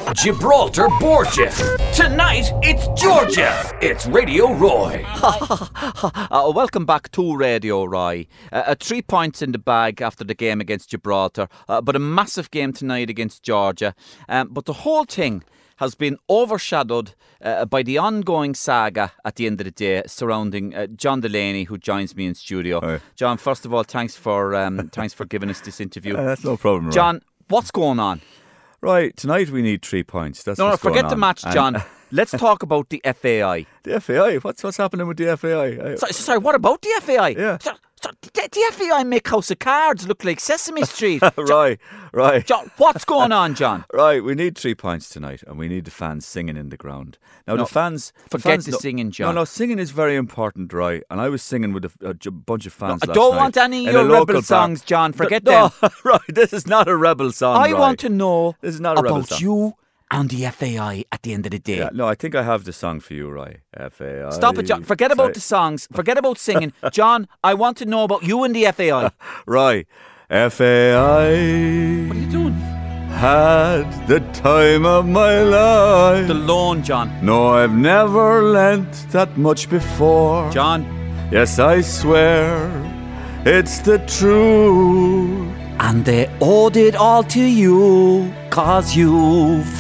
Gibraltar Borgia. Tonight, it's Georgia. It's Radio Roy. Welcome back to Radio Roy. 3 points in the bag after the game against Gibraltar, but a massive game tonight against Georgia. But the whole thing has been overshadowed by the ongoing saga at the end of the day surrounding John Delaney, who joins me in studio. Hi. John, first of all, thanks for giving us this interview. That's no problem, right? John, what's going on? Right, tonight we need 3 points. That's No, what's going forget the on. match, John. Let's talk about the FAI. The FAI? What's happening with the FAI? Sorry, what about the FAI? Yeah. The FAI make House of Cards look like Sesame Street. Right. John, what's going on, John? Right, we need 3 points tonight, and we need the fans singing in the ground. Now, No, the fans... forget the singing, John. No, singing is very important, right? And I was singing with a bunch of fans I last don't night want any of in a your local rebel bar. songs, John. Forget them. No, right, this is not a rebel song, I right? want to know This is not a rebel about song. you and the FAI at the end of the day. Yeah, no, I think I have the song for you, right? FAI. Stop it, John. Forget about the songs. Forget about singing. John, I want to know about you and the FAI. Right. FAI. What are you doing? Had the time of my life. The loan, John. No, I've never lent that much before. John. Yes, I swear it's the truth. And they owed it all to you, 'cause you've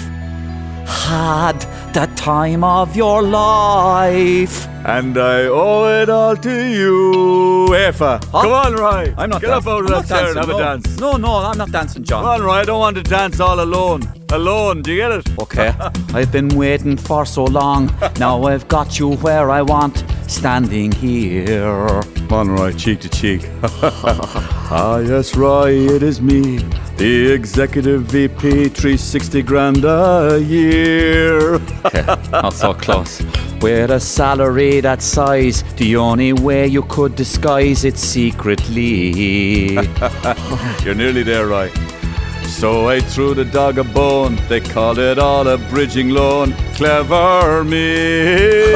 had the time of your life. And I owe it all to you, Aoife. Come on, Roy. I'm not Get up out of that chair and have a dance. No, I'm not dancing, John. Come on, Roy. I don't want to dance all alone. Alone, do you get it? Okay. I've been waiting for so long. Now I've got you where I want, standing here. Come on, Roy, cheek to cheek. Ah, yes, Roy, it is me, the executive VP, 360 grand a year. Okay, not so close. With a salary that size, the only way you could disguise it secretly. You're nearly there, Roy. So I threw the dog a bone. They called it all a bridging loan. Clever me.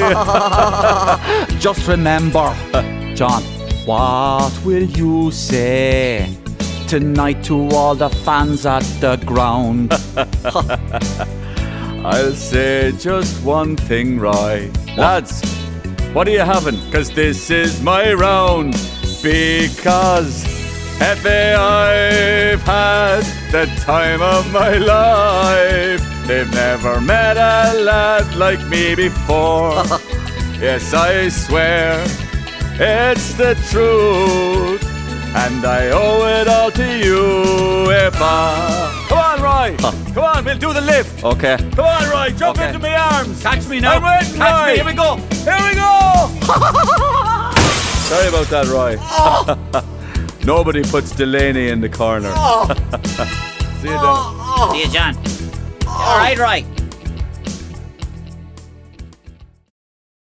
Just remember, John, what will you say tonight to all the fans at the ground? I'll say just one thing, Roy. Lads, what are you having? 'Cause this is my round. Because FAI've had the time of my life. They've never met a lad like me before. Yes, I swear it's the truth. And I owe it all to you, Come on, Roy. Come on, we'll do the lift. Okay. Come on, Roy, jump Okay. into my arms. Catch me now. I'm waiting, Catch Roy. me. Here we go. Here we go. Sorry about that, Roy. Nobody puts Delaney in the corner. See you then. See you, John. All right, Roy.